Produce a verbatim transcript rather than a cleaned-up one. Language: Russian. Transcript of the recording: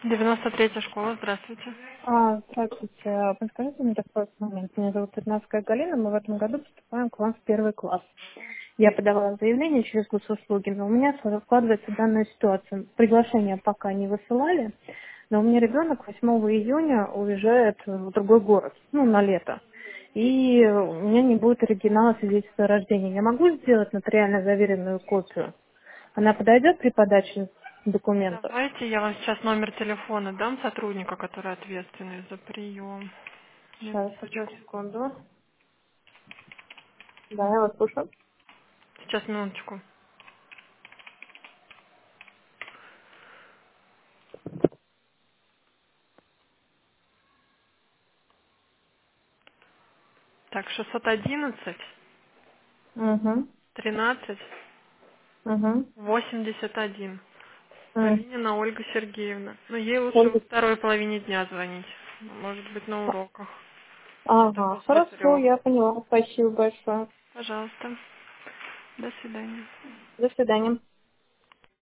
девяносто третья школа, здравствуйте. А, здравствуйте. А, Подскажите мне такой момент. Меня зовут Пятнадцатая Галина. Мы в этом году поступаем к вам в первый класс. Я подавала заявление через госуслуги, но у меня складывается данная ситуация. Приглашение пока не высылали, но у меня ребенок восьмого июня уезжает в другой город, ну, на лето. И у меня не будет оригинала свидетельства о рождении. Я могу сделать нотариально заверенную копию? Она подойдет при подаче документов? Давайте я вам сейчас номер телефона дам сотрудника, который ответственный за прием. Сейчас, одну Минуточку. секунду. Да, я вас слушаю. Сейчас, минуточку. Так, шестьсот одиннадцать, Угу. тринадцать, Угу. восемьдесят один. М. Калинина Ольга Сергеевна. Но ей лучше во Ольга. второй половине дня звонить. Может быть, на уроках. Где-то Ага, после хорошо, трех. я поняла. Спасибо большое. Пожалуйста. До свидания. До свидания.